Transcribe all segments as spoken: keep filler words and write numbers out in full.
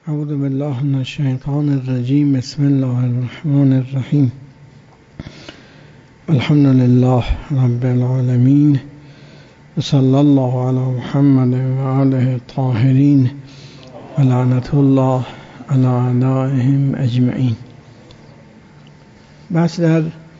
اعوذ بالله من الشیطان الرجیم. بسم الله الرحمن الرحیم. الحمد لله رب العالمین و صلی الله علی محمد و آله الطاهرین و لعنت الله علی اعدائهم اجمعین. بحث در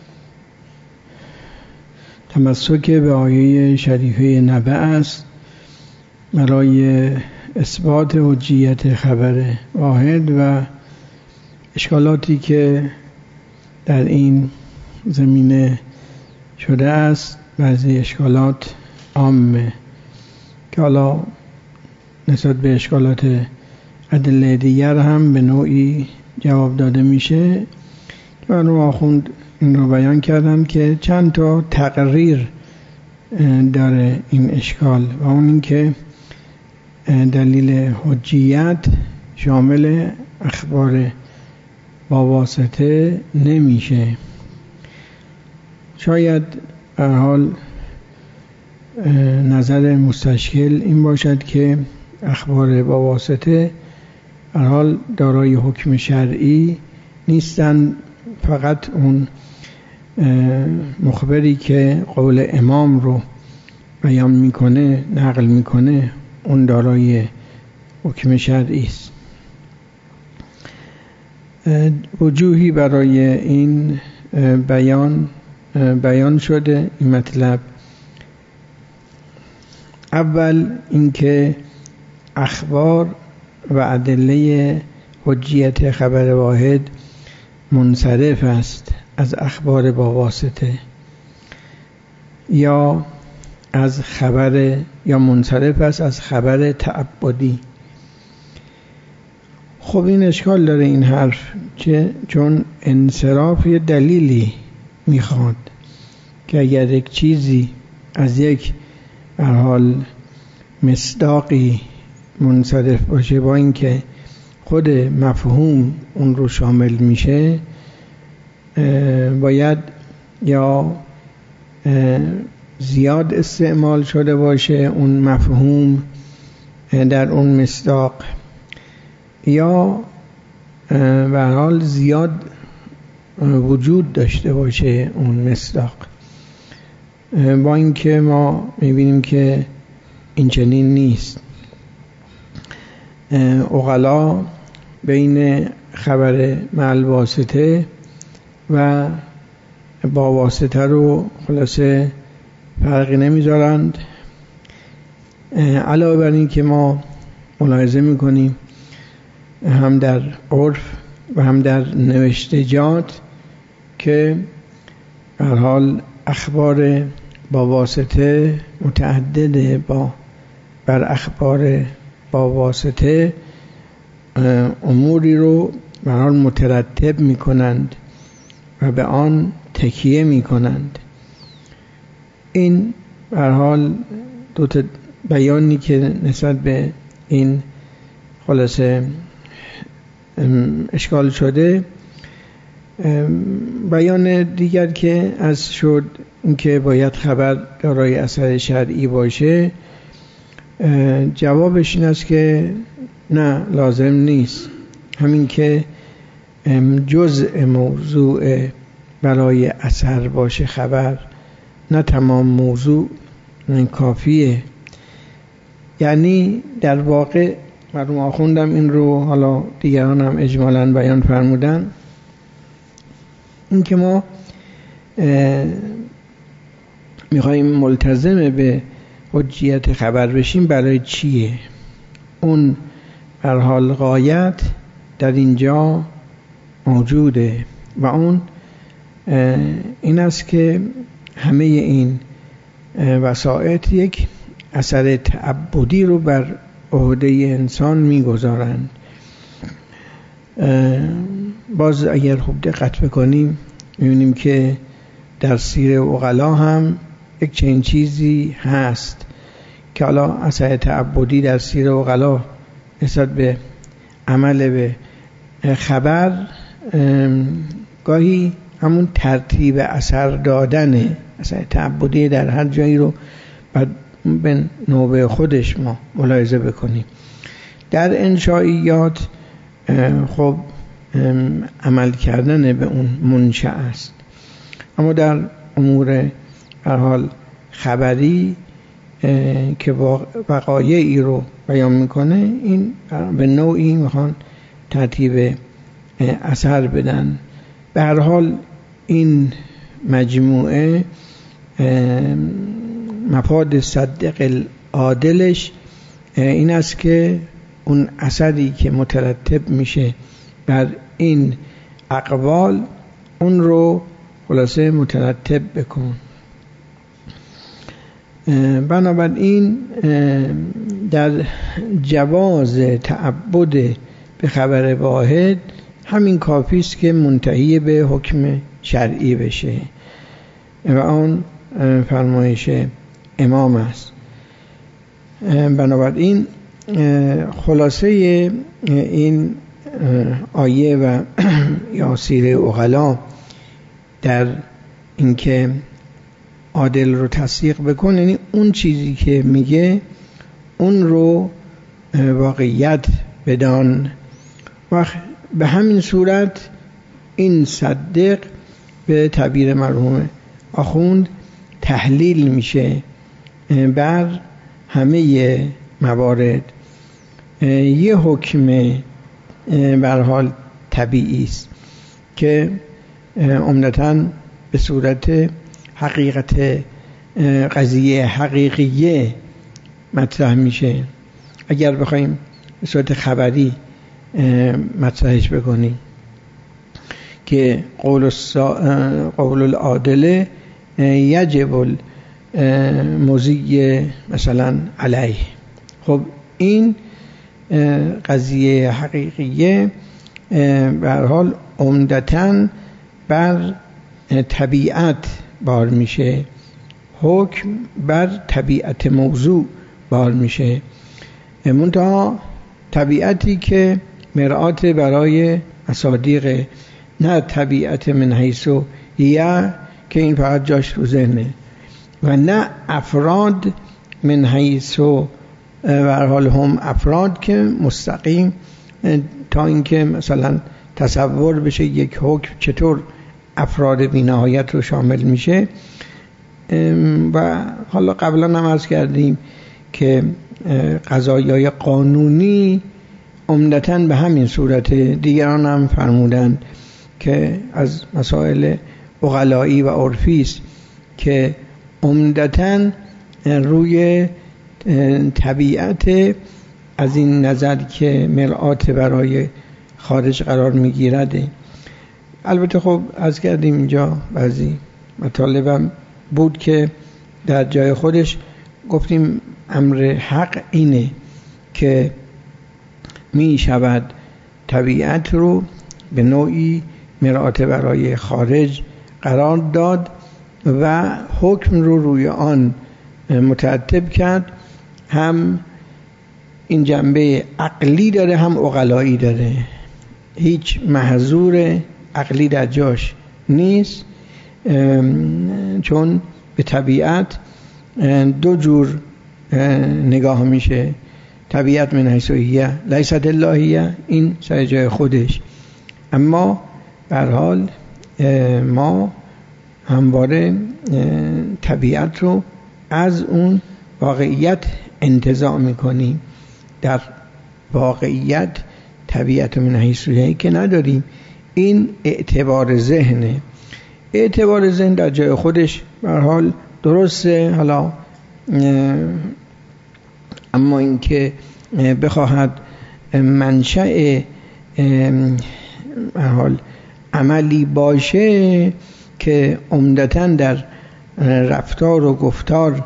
تمسک به آیه شریفه نبأ است برای اثبات حجیت خبر واحد و اشکالاتی که در این زمینه شده است. بعضی اشکالات عامه که حالا نسبت به اشکالات ادله دیگر هم به نوعی جواب داده میشه. من رو آخوند این رو بیان کردم که چند تا تقریر داره این اشکال و اون این که دلیل حجیت شامل اخبار با واسطه نمیشه. شاید در حال نظر مستشکل این باشد که اخبار با واسطه در حال دارای حکم شرعی نیستند، فقط اون مخبری که قول امام رو بیان میکنه، نقل میکنه، اون دارای حکم شرعی است. وجوهی برای این بیان بیان شده این مطلب. اول اینکه اخبار و ادله حجیت خبر واحد منصرف است از اخبار با واسطه، یا از خبر یا منصرف است از خبر تعبدی. خب این اشکال داره این حرف، چه چون انصراف یه دلیلی میخواد که اگر یک چیزی از یک به حال مصداقی منصرف باشه با اینکه خود مفهوم اون رو شامل میشه، باید یا زیاد استعمال شده باشه اون مفهوم در اون مصداق، یا به هر حال زیاد وجود داشته باشه اون مصداق. با اینکه ما میبینیم که این چنین نیست. عقلا بین خبر مع الواسطه و با واسطه رو خلاصه فرقی نمیذارند. علاوه بر این که ما ملاحظه میکنیم هم در عرف و هم در نوشتجات که هر حال اخبار با واسطه متعدده با بر اخبار با واسطه اموری رو به هر حال مترتب میکنند و به آن تکیه میکنند. این به هر حال دو تا بیانی که نسبت به این خلاصه اشکال شده. بیان دیگر که از شد این که باید خبر دارای اثر شرعی باشه، جوابش این است که نه، لازم نیست. همین که جزء موضوع برای اثر باشه خبر، نه تمام موضوع، نه کافیه. یعنی در واقع مرحوم آخوندم این رو، حالا دیگران هم اجمالاً بیان فرمودن، این که ما میخواییم ملتزم به حجیت خبر بشیم برای چیه؟ اون هر حال غایت در اینجا موجوده و اون این است که همه این وسائط یک اثر تعبدی رو بر عهده انسان میگذارند. باز اگر خوب دقت بکنیم میبینیم که در سیر عقلا هم یک چنین چیزی هست که حالا اثر تعبدی در سیر عقلا نسبت به عمل به خبر گاهی همون ترتیب اثر دادنه. اثر تعبدی در هر جایی رو بعد به نوبه خودش ما ملاحظه بکنیم. در انشائیات خب عمل کردن به اون منشأ است. اما در امور هر حال خبری که وقایعی رو بیان میکنه، این به نوعی میخوان ترتیب اثر بدن. به هر حال این مجموعه مفاد صدق العادلش این است که اون اثری که مترتب میشه بر این اقوال اون رو خلاصه مترتب بکن. بنابراین در جواز تعبد به خبر واحد همین کافی است که منتهی به حکم شرعی بشه و آن فرمایش امام است. بنابراین خلاصه این آیه و یا سیره عقلا در اینکه عادل رو تصدیق بکن، یعنی اون چیزی که میگه اون رو واقعیت بدان و به همین صورت این صدق به تعبیر مرحوم آخوند تحلیل میشه بر همه موارد. یه حکم به هر حال طبیعی است که عمدتاً به صورت حقیقت قضیه حقیقیه مطرح میشه. اگر بخوایم به صورت خبری مطرحش بکنیم که قول السا... قول العادل یجب المضی مثلا علیه، خب این قضیه حقیقیه به هر حال عمدتاً بر طبیعت بار میشه، حکم بر طبیعت موضوع بار میشه، منتها طبیعتی که مرآت برای مصادیق، نه طبیعت من حیث هیه که این فقط جاش رو ذهنه، و نه افراد من حیث به هر حال هم افراد که مستقیم تا اینکه مثلا تصور بشه یک حکم چطور افراد بی‌نهایت رو شامل میشه. و حالا قبلا هم عرض کردیم که قضایای قانونی عمدتاً به همین صورت، دیگران هم فرمودند که از مسائل عقلایی و عرفی است که عمدتاً روی طبیعت از این نظر که مرآت برای خارج قرار میگیرد. البته خب از کردیم اینجا بعضی مطالبم بود که در جای خودش گفتیم امر حق اینه که می شود طبیعت رو به نوعی مرآت برای خارج قرار داد و حکم رو روی آن مترتب کرد. هم این جنبه عقلی داره هم عقلایی داره، هیچ محظور عقلی در جاش نیست، چون به طبیعت دو جور نگاه میشه. طبیعت من حیث هیه لیست اللهیه، این سر جای خودش، اما به هر حال ما همواره طبیعت رو از اون واقعیت انتزاع میکنیم. در واقعیت طبیعت من حیث هیه که نداریم. این اعتبار ذهنه. اعتبار ذهن در جای خودش به هر حال درسته، حالا اما اینکه بخواهد منشأ به هر حال عملی باشه که عمدتاً در رفتار و گفتار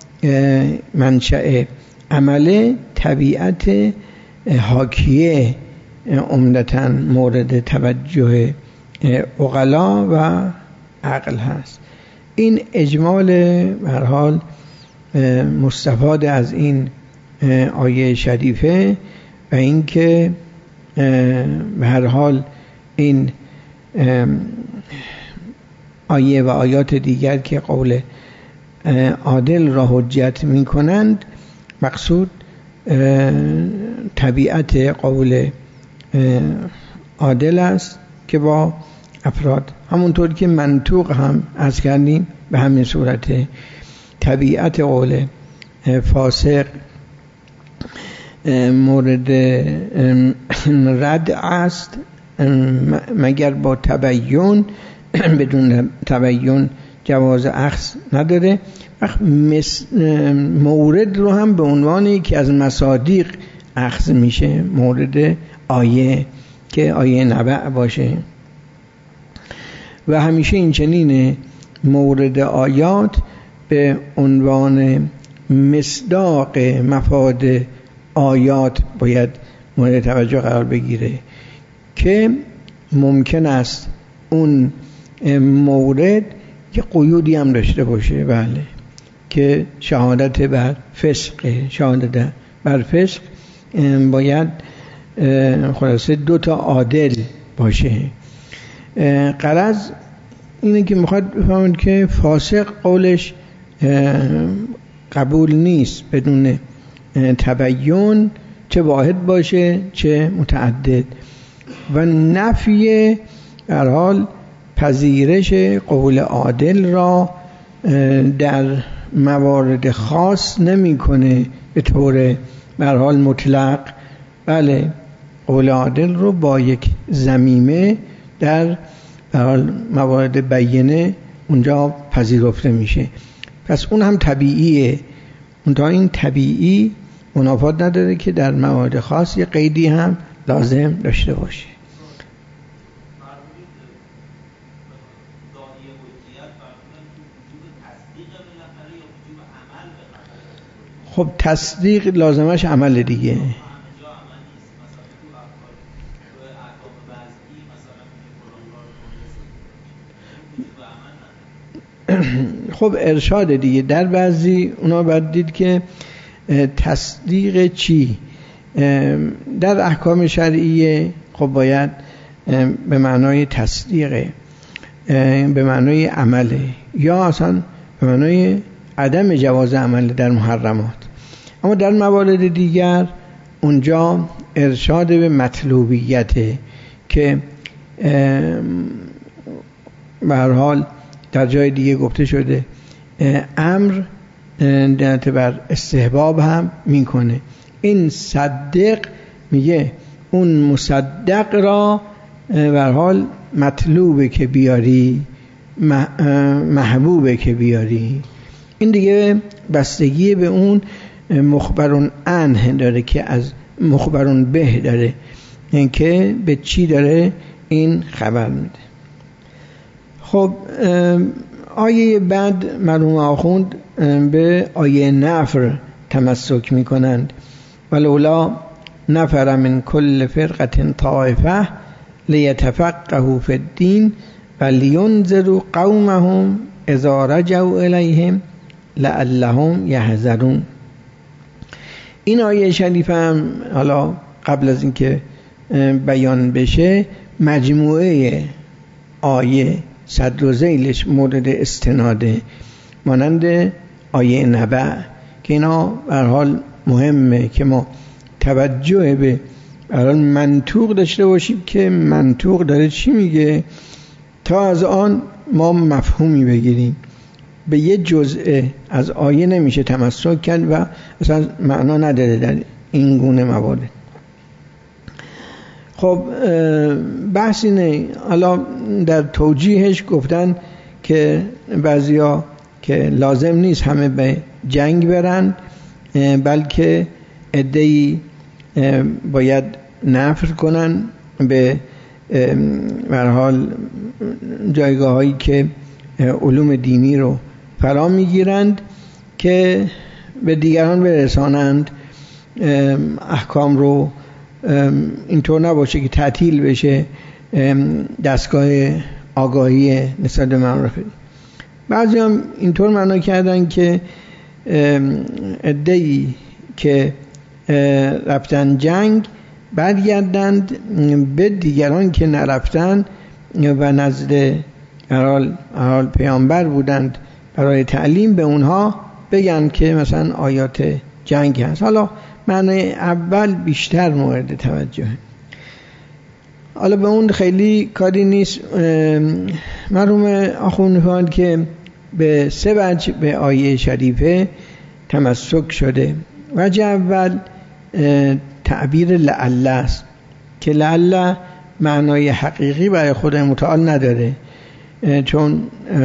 منشأ عمله، طبیعت حاکیه عمدتاً مورد توجه عقلا و عقل هست. این اجمال به هر حال مستفاد از این آیه شریفه و اینکه به هر حال این آیه و آیات دیگر که قول عادل را حجت می کنند، مقصود طبیعت قول عادل است که با افراد، همونطور که منطوق هم از کردیم به همین صورت. طبیعت قول فاسق مورد رد است مگر با تبیین، بدون تبیین جواز اخذ نداره. مورد رو هم به عنوانی که از مصادیق اخذ میشه، مورد آیه که آیه نبع باشه. و همیشه این چنینه، مورد آیات به عنوان مصداق مفاد آیات باید مورد توجه قرار بگیره که ممکن است اون مورد که قیودی هم داشته باشه، بله، که شهادت بر فسق، شهادت بر فسق باید خلاصه دو تا عادل باشه. غرض اینه که میخواد بفهمید که فاسق قولش قبول نیست بدون تبیین، چه واحد باشه چه متعدد. و نفی در حال پذیرش قول عادل را در موارد خاص نمیکنه به طور به هر حال مطلق. بله، قول عادل رو با یک ضمیمه در به هر حال موارد بیینه اونجا پذیرفته میشه. پس اون هم طبیعیه، اون تا این طبیعی منافات نداره که در موارد خاص یه قیدی هم لازم داشته باشه. خب تصدیق لازمش عمل دیگه. خب ارشاد دیگه. در بعضی اونا باید دید که تصدیق چی در احکام شرعیه. خب باید به معنای تصدیقه، به معنای عمله، یا اصلا به معنای عدم جواز عمل در محرمات. اما در موارد دیگر اونجا ارشاد به مطلوبیته که به هر حال در جای دیگه گفته شده امر دلالت بر استحباب هم میکنه. این صدق میگه اون مصدق را به هر حال مطلوبه که بیاری، محبوبه که بیاری. این دیگه بستگی به اون مخبرون عنه داره که از مخبرون به داره، یعنی که به چی داره این خبر میده. خب آیه بعد مرحوم آخوند به آیه نفر تمسک میکنند. ولولا نفر من کل فرقة طائفه لیتفقهوا فی الدین و لینذروا قومهم اذا رجعوا الیهم لعلهم یحذرون. این آیه شریفه هم حالا قبل از اینکه بیان بشه مجموعه آیه صدر و ذیلش مورد استناده، مانند آیه نبع که اینا به هر حال مهمه که ما توجه به هر حال منطوق داشته باشیم که منطوق داره چی میگه، تا از آن ما مفهومی بگیریم. به یه جزء از آیه نمیشه تمسک کرد و اصلا معنا نداره در این گونه موارد. خب بحث اینه، حالا در توجیهش گفتن که بعضیا که لازم نیست همه به جنگ برن، بلکه عده‌ای باید نفر کنن به به هر حال جایگاهایی که علوم دینی رو فرا میگیرند که به دیگران برسانند احکام رو. اینطور نباشه که تعطیل بشه دستگاه آگاهی نسبت به معارف. بعضی هم اینطور معنا کردن که عده‌ای که رفتن جنگ برگردند به دیگران که نرفتن و نزد هر حال پیامبر بودند برای تعلیم به اونها بگن که مثلا آیات جنگ هست. حالا معنی اول بیشتر مورد توجه. حالا به اون خیلی کاری نیست. مرحوم آخوند فرمود که به سه وجه به آیه شریفه تمسک شده. وجه اول تعبیر لعل است که لعل معنای حقیقی برای خود متعال نداره، چون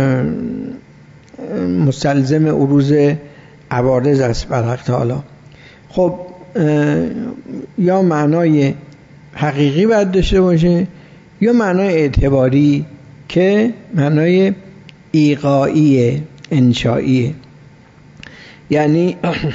مستلزم عروض عوارض است بر حق تعالی. خب یا معنای حقیقی باید داشته باشه یا معنای اعتباری که معنای ایقاعی انشایی، یعنی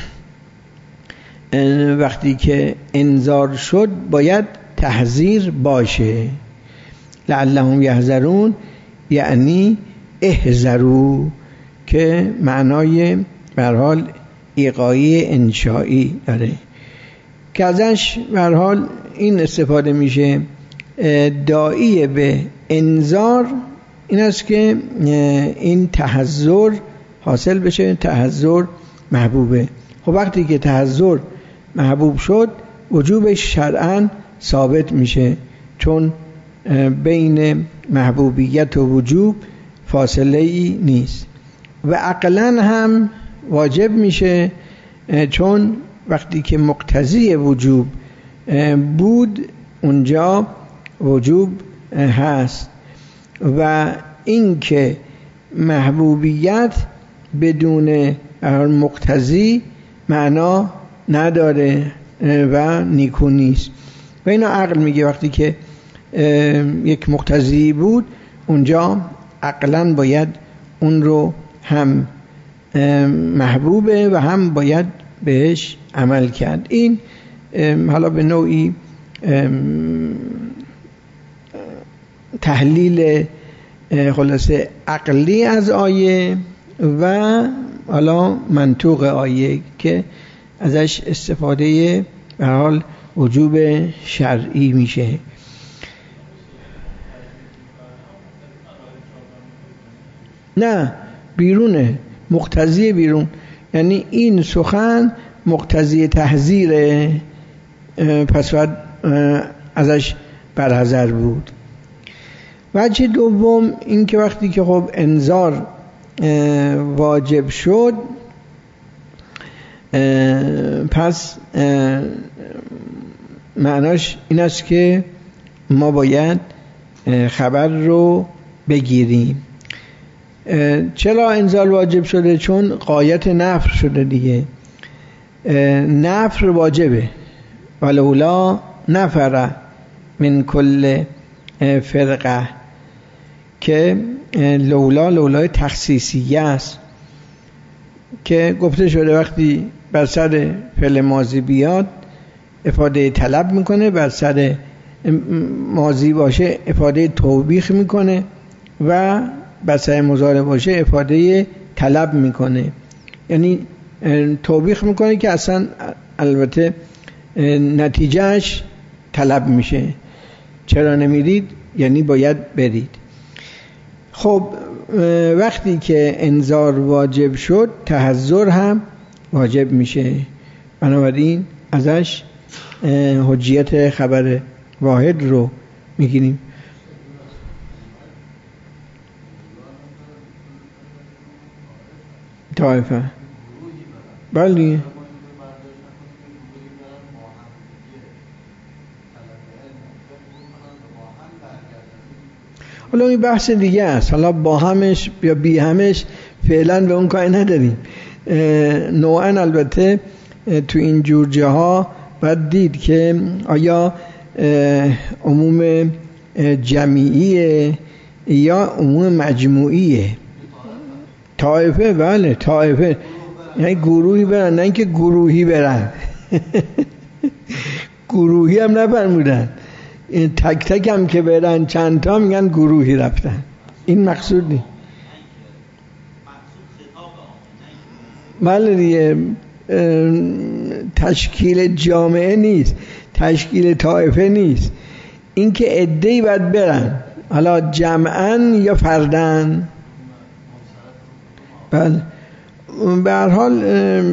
وقتی که انذار شد باید تحذیر باشه. لعلهم یحذرون یعنی احذروا که معنای به هر حال ایقاعی انشایی داره که ازش به هر حال این استفاده میشه. داعی به انذار این است که این تحذر حاصل بشه، تحذر محبوبه. خب وقتی که تحذر محبوب شد وجوبش شرعاً ثابت میشه، چون بین محبوبیت و وجوب فاصله ای نیست و عقلاً هم واجب میشه، چون وقتی که مقتضی وجوب بود اونجا وجوب هست و این که محبوبیت بدون مقتضی معنا نداره و نیکو نیست و اینا عقل میگه وقتی که یک مقتضی بود اونجا عقلاً باید اون رو هم محبوبه و هم باید بهش عمل کرد. این حالا به نوعی تحلیل خلاصه عقلی از آیه و حالا منطوق آیه که ازش استفاده به حال وجوب شرعی میشه. نه بیرونه، مقتضی بیرون، یعنی این سخن مقتضی تحذیره، پس باید ازش برحذر بود. وجه دوم این که وقتی که خب انذار واجب شد پس معناش این است که ما باید خبر رو بگیریم. چرا انذار واجب شده؟ چون غایت نفر شده دیگه، نفر واجبه. ولولا نفر من کل فرقه که لولا لولای تخصیصیه است که گفته شده وقتی بر سر فعل ماضی بیاد افاده طلب میکنه، بر سر ماضی باشه افاده توبیخ میکنه و بر سر مضارع باشه افاده طلب میکنه. یعنی توبیخ میکنه که اصلا البته نتیجهش طلب میشه. چرا نمیرید؟ یعنی باید برید. خب وقتی که انذار واجب شد تحذر هم واجب میشه، بنابراین ازش حجیت خبر واحد رو میگیریم. طایفه بله حالا این بحث دیگه است، حالا با همش یا بی همش فعلا به اون کاری نداریم. نوعا البته تو این جور جاها باید دید که آیا عموم جمعیه یا عموم مجموعیه. طایفه بله طایفه یعنی گروهی برن، نه اینکه گروهی برن. گروهی هم نفرمودن، تک تک هم که برن چند تا میگن گروهی رفتن. این مقصود نیست. بله دیگه تشکیل جامعه نیست، تشکیل طایفه نیست، این که عده‌ای باید برن، حالا جمعاً یا فرداً. بله به هر حال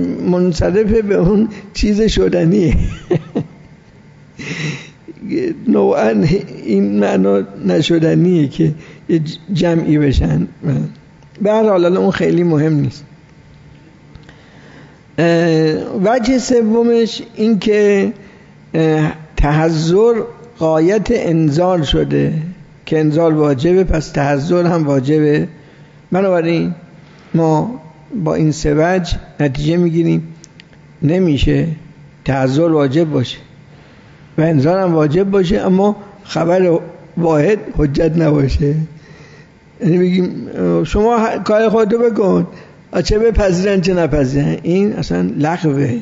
منصرف به اون چیز شدنیه. نوعا این معنا نشدنیه که جمعی بشن. به هر حال اون خیلی مهم نیست. وجه سومش این که تحذر غایت انزال شده که انزال واجبه، پس تحذر هم واجبه. بنابراین ما با این سه وجه نتیجه میگیریم نمیشه تحذر واجب باشه و انزال هم واجب باشه اما خبر واحد حجت نباشه. یعنی بگیم شما کار خودتو بکن، چه بپذیرن چه نپذیرن، این اصلا لغوه.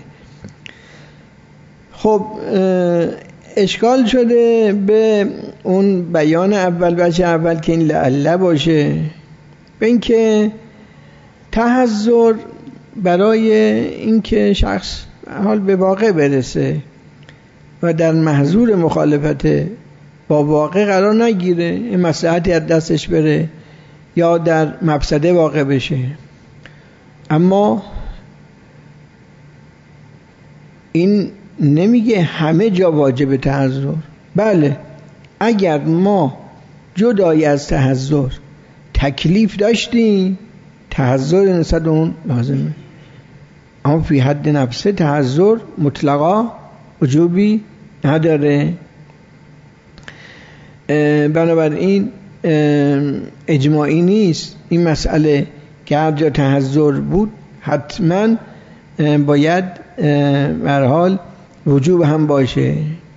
خب اشکال شده به اون بیان اول، بچه اول که این لعله باشه، به این که تحذر برای اینکه شخص حال به واقع برسه و در محظور مخالفت با واقع قرار نگیره، این مصلحتی از دستش بره یا در مفسده واقع بشه. اما این نمیگه همه جا واجب تحذر. بله اگر ما جدای از تحذر تکلیف داشتیم تحذر نسبت اون لازمه، اما فی حد نفسه تحذر مطلقا وجوبی نداره. بنابراین اجماعی نیست این مسئله که هر جا تحذر بود حتما باید به هر حال وجوب هم باشه.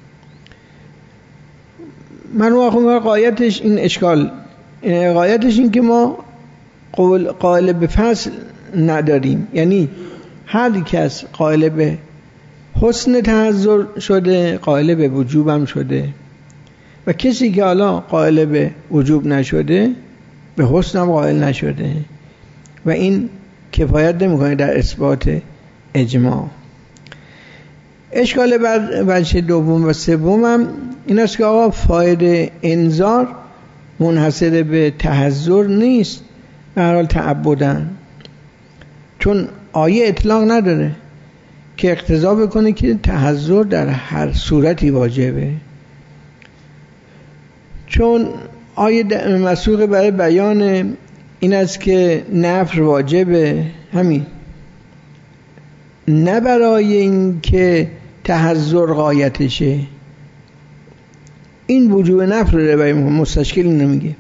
من واقعا قایتش این اشکال، قایتش این که ما قائل به فصل نداریم، یعنی هر کس قائل به حسن تحذر شده قائل به وجوب هم شده و کسی که حالا قائل به وجوب نشده به حسن هم قائل نشده و این کفایت نمیکنه در اثبات اجماع. اشکال بر وجه دوم و سوم هم این است که آقا فایده انذار منحصر به تحذر نیست، به هر حال تعبدن، چون آیه اطلاق نداره که اقتضا بکنه که تحذر در هر صورتی واجبه، چون آیه مسوق برای بیان این است که نفر واجبه، همین، نه برای این که تحذر غایتشه. این وجوب نفر رو برای مستشکل نمیگه.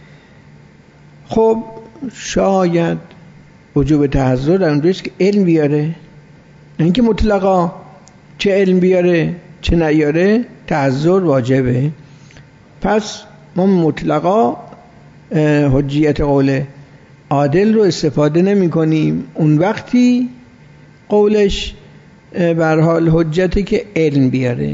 خب شاید وجوب تحذر در اونجاست که علم بیاره، نه اینکه مطلقا چه علم بیاره چه نیاره تحذر واجبه. پس ما مطلقا حجیت قول عادل رو استفاده نمی کنیم اون وقتی قولش به هر حال حجتی که علم بیاره.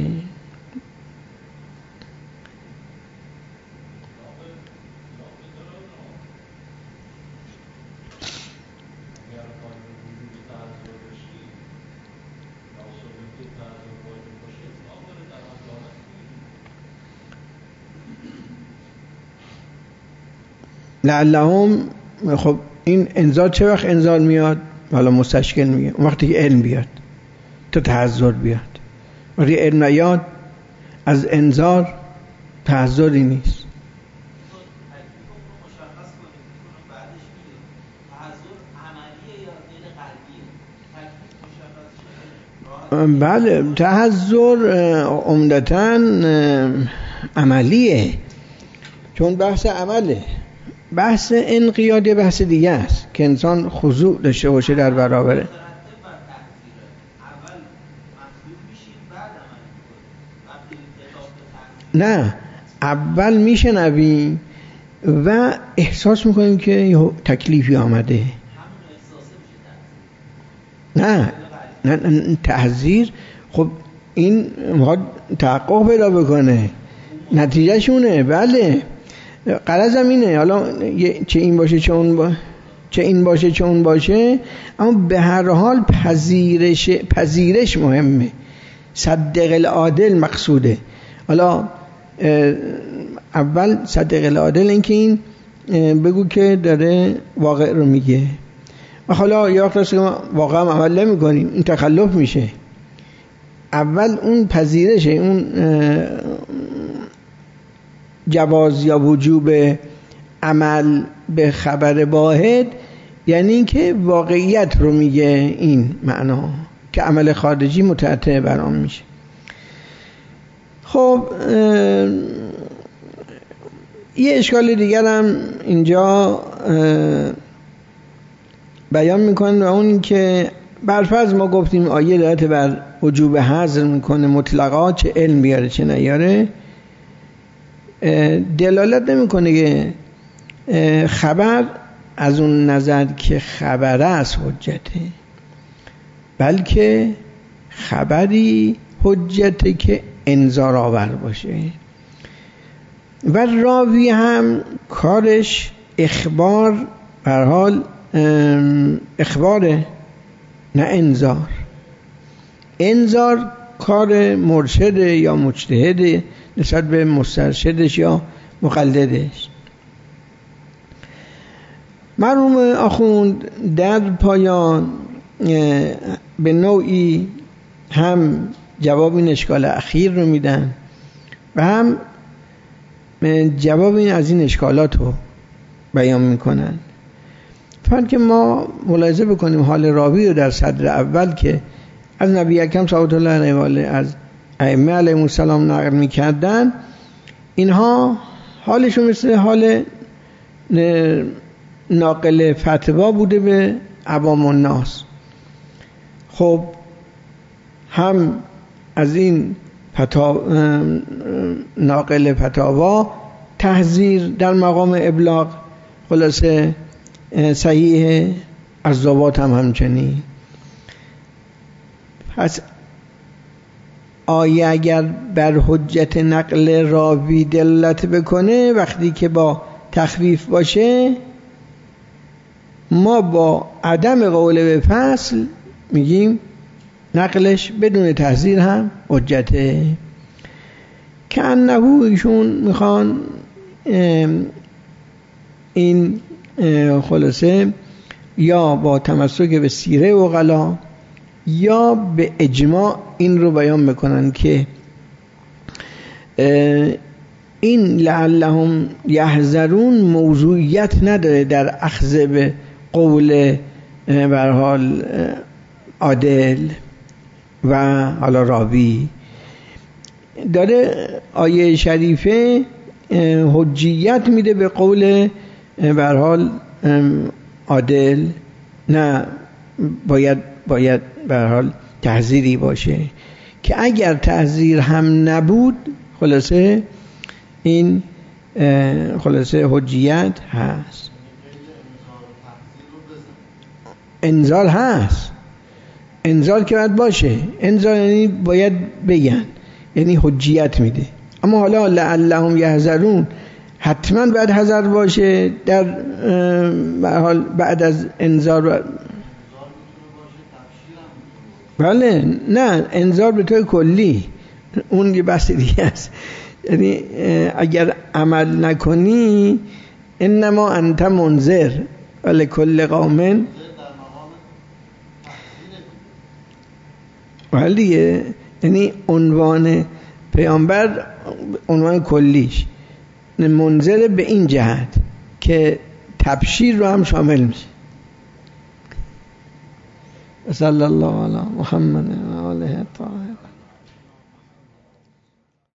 لعلهم، خب این انذار چه وقت انذار میاد؟ حالا مستشکل میگه اون وقتی که علم بیاد تا تحذر بیاد. وقتی علم نیاد از انذار تحذری نیست. بله تحذر عمدتاً عملیه، چون بحث عمله. بحث انقیاد بحث دیگه است که انسان خضوع داشته باشه در برابره. نه، اول میشنویم و احساس میکنیم که تکلیفی آمده. نه نه تحذیر، خب این میخواد تحقق پیدا بکنه، نتیجه شونه. بله غرضم اینه، حالا چه این باشه چه اون با... چه این باشه چه اون باشه، اما به هر حال پذیرش پذیرش مهمه. صدق العادل مقصوده. حالا اول صدق العادل این که این بگو که داره واقع رو میگه و حالا یا وقت که واقعا عمل نمی کنیم این تخلف میشه. اول اون پذیرشه، اون جواز یا وجوب عمل به خبر واحد، یعنی اینکه واقعیت رو میگه این معنا که عمل خارجی متأتع بر آن میشه. خب یه اشکال دیگر هم اینجا بیان میکنن و اون که برفرض ما گفتیم آیه دلالت بر وجوب حظر میکنه مطلقا، چه علم بیاره چه نیاره، دلالت نمیکنه که خبر از اون نظر که خبره از حجته، بلکه خبری حجته که انذار آور باشه و راوی هم کارش اخبار، به هر حال اخباره نه انذار. انذار کار مرشد یا مجتهد نسبت به مسترشدش یا مقلدش. مرحوم آخوند در پایان به نوعی هم جواب این اشکال اخیر رو میدن و هم جواب این از این اشکالات رو بیان میکنن. فرض که ما ملاحظه بکنیم حال راوی رو در صدر اول که از نبی اکرم صلی الله علیه و آله از ائمه علیهم السلام نقل میکردن، اینها حالشون مثل حال ناقل فتوا بوده به عوام الناس. خب هم از این فتا... ناقل فتاوا تحذیر در مقام ابلاغ خلاصه صحیح، از ضوابط هم همچنین. پس آیه اگر بر حجت نقل راوی دلالت بکنه وقتی که با تخفیف باشه، ما با عدم قول به فصل میگیم نقلش بدون تحذیر هم حجته. که انه ایشون میخوان این خلاصه یا با تمسک به سیره عقلا یا به اجماع این رو بیان میکنن که این لعلهم یحذرون موضوعیت نداره در اخذ به قول به هر حال عادل و حالا راوی. داره آیه شریفه حجیت میده به قول به هر حال عادل، نه باید باید به هر حال تحذیری باشه که اگر تحذیر هم نبود خلاصه این خلاصه حجیت هست. انذار هست، انذار که باید باشه، انذار یعنی باید بگن، یعنی حجیت میده. اما حالا لعلهم یحذرون حتما باید حذر باشه در به حال بعد از انذار. بله نه، انذار به طور کلی اون یه بحث دیگه است. یعنی اگر عمل نکنی انما انت منذر ولی کل قوم، ولی یعنی عنوان پیامبر عنوان کلیش منذر به این جهت که تبشیر رو هم شامل میشه. صلی الله علی محمد و آله الطاهرین.